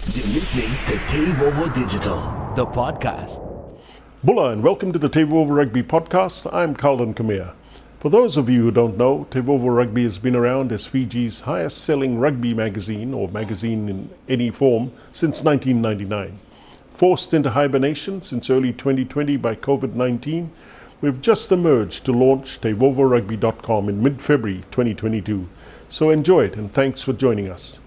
You're listening to Takeover Digital, the podcast. Bula and welcome to the Takeover Rugby podcast. I'm Carlton Kamea. For those of you who don't know, Takeover Rugby has been around as Fiji's highest selling rugby magazine, or magazine in any form, since 1999. Forced into hibernation since early 2020 by COVID-19, we've just emerged to launch takeoverrugby.com in mid-February 2022. So enjoy it and thanks for joining us.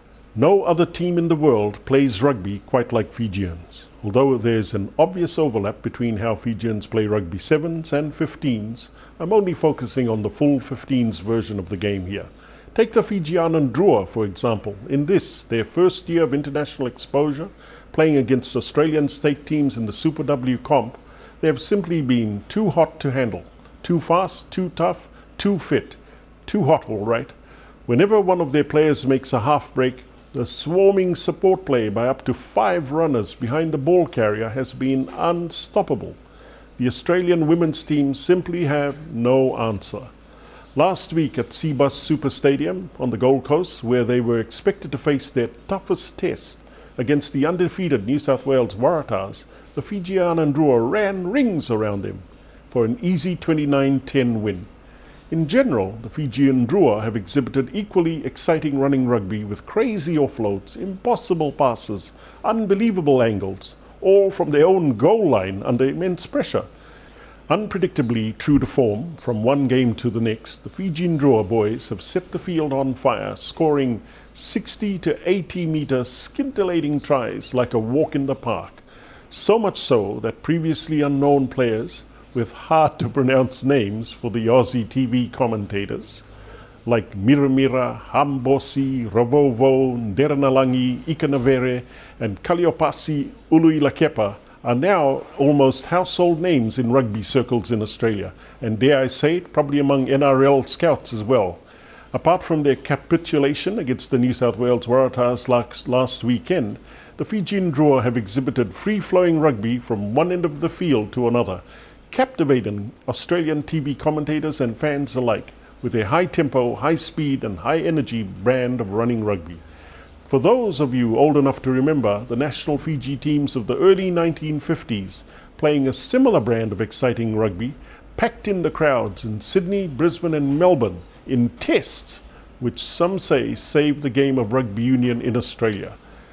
No other team in the world plays rugby quite like Fijians, although there's an obvious overlap between how Fijians play rugby 7s and 15s. I'm only focusing on the full 15s version of the game here. Take the Fijianen Drua, for example. In this, their first year of international exposure, playing against Australian state teams in the Super W comp, they have simply been too hot to handle. Too fast, too tough, too fit. Too hot, all right. Whenever one of their players makes a half break, the swarming support play by up to 5 runners behind the ball carrier has been unstoppable. The Australian women's team simply have no answer. Last week at Cbus Super Stadium on the Gold Coast, where they were expected to face their toughest test against the undefeated New South Wales Waratahs, the Fijianen Drua ran rings around them for an easy 29-10 win. In general, the Fijian Drua have exhibited equally exciting running rugby with crazy offloads, impossible passes, unbelievable angles, all from their own goal line under immense pressure. Unpredictably true to form, from one game to the next, the Fijian Drua boys have set the field on fire, scoring 60 to 80 metre scintillating tries like a walk in the park. So much so that previously unknown players with hard-to-pronounce names for the Aussie TV commentators, like Miramira, Hambosi, Ravovo, Nderanalangi, Ikanavere, and Kaliopasi Uluilakepa, are now almost household names in rugby circles in Australia, and dare I say it, probably among NRL scouts as well. Apart from their capitulation against the New South Wales Waratahs last weekend, the Fijian Drua have exhibited free-flowing rugby from one end of the field to another, captivating Australian TV commentators and fans alike with their high-tempo, high-speed and high-energy brand of running rugby. For those of you old enough to remember the national Fiji teams of the early 1950s playing a similar brand of exciting rugby, packed in the crowds in Sydney, Brisbane and Melbourne in tests which some say saved the game of rugby union in Australia.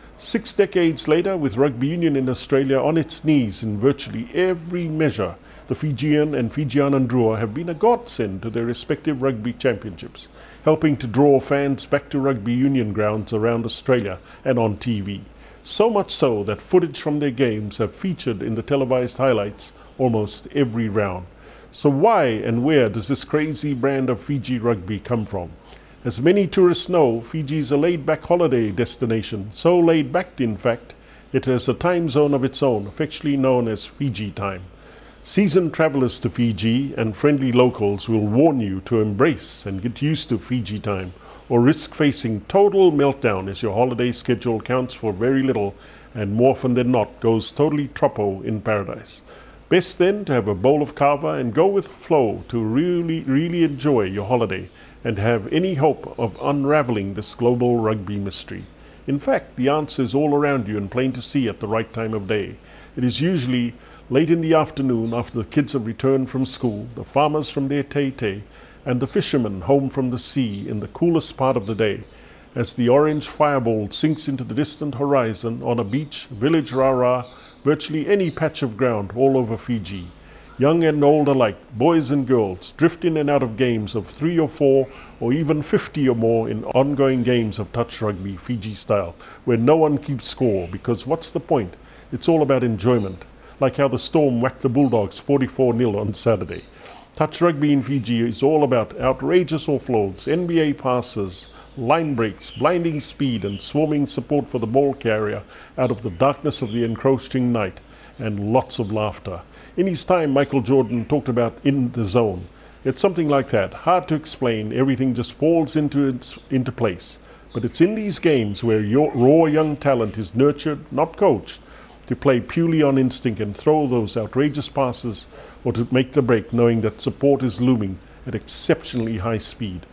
6 decades later, with rugby union in Australia on its knees in virtually every measure, the Fijian and Fijianen Drua have been a godsend to their respective rugby championships, helping to draw fans back to rugby union grounds around Australia and on TV. So much so that footage from their games have featured in the televised highlights almost every round. So why and where does this crazy brand of Fiji rugby come from? As many tourists know, Fiji is a laid-back holiday destination, so laid-back in fact, it has a time zone of its own, affectionately known as Fiji time. Seasoned travelers to Fiji and friendly locals will warn you to embrace and get used to Fiji time, or risk facing total meltdown as your holiday schedule counts for very little and more often than not goes totally troppo in paradise. Best then to have a bowl of kava and go with flow to really enjoy your holiday and have any hope of unraveling this global rugby mystery. In fact, the answer is all around you and plain to see at the right time of day. It is usually late in the afternoon after the kids have returned from school, the farmers from their tei-tei, and the fishermen home from the sea in the coolest part of the day, as the orange fireball sinks into the distant horizon on a beach, village rara, virtually any patch of ground all over Fiji. Young and old alike, boys and girls, drift in and out of games of 3 or 4 or even 50 or more in ongoing games of touch rugby, Fiji style, where no one keeps score, because what's the point? It's all about enjoyment. Like how the Storm whacked the Bulldogs 44-0 on Saturday. Touch rugby in Fiji is all about outrageous offloads, NBA passes, line breaks, blinding speed and swarming support for the ball carrier out of the darkness of the encroaching night, and lots of laughter. In his time, Michael Jordan talked about in the zone. It's something like that, hard to explain, everything just falls into place. But it's in these games where your raw young talent is nurtured, not coached, to play purely on instinct and throw those outrageous passes or to make the break knowing that support is looming at exceptionally high speed.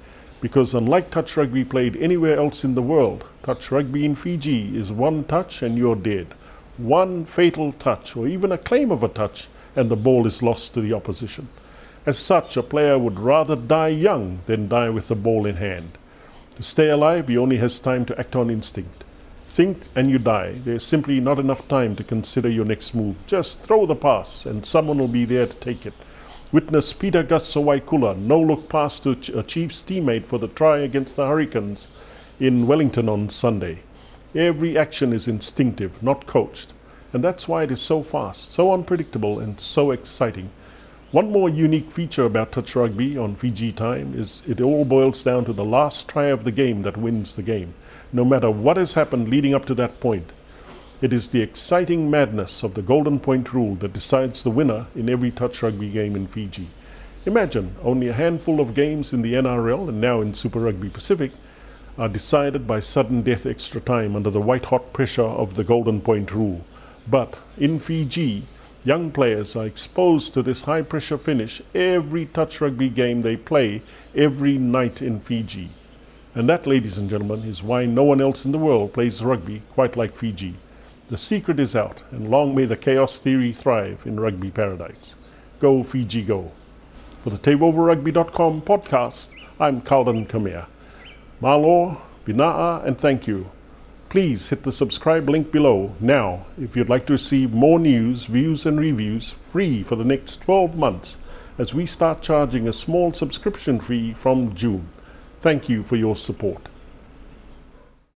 because unlike touch rugby played anywhere else in the world, touch rugby in Fiji is one touch and you're dead. One fatal touch, or even a claim of a touch, and the ball is lost to the opposition. As such, a player would rather die young than die with the ball in hand. To stay alive, he only has time to act on instinct. Think and you die. There's simply not enough time to consider your next move. Just throw the pass and someone will be there to take it. Witness Peter Gus Sawaikula no-look pass to a Chiefs teammate for the try against the Hurricanes in Wellington on Sunday. Every action is instinctive, not coached. And that's why it is so fast, so unpredictable, and so exciting. One more unique feature about touch rugby on Fiji time is it all boils down to the last try of the game that wins the game, no matter what has happened leading up to that point. It is the exciting madness of the golden point rule that decides the winner in every touch rugby game in Fiji. Imagine only a handful of games in the NRL and now in Super Rugby Pacific are decided by sudden death extra time under the white-hot pressure of the golden point rule. But in Fiji, young players are exposed to this high-pressure finish every touch rugby game they play every night in Fiji. And that, ladies and gentlemen, is why no one else in the world plays rugby quite like Fiji. The secret is out, and long may the chaos theory thrive in rugby paradise. Go Fiji, go. For the TaveOverRugby.com podcast, I'm Kaldan Kamea. Malo, Bina'a, and thank you. Please hit the subscribe link below now if you'd like to receive more news, views, and reviews free for the next 12 months as we start charging a small subscription fee from June. Thank you for your support.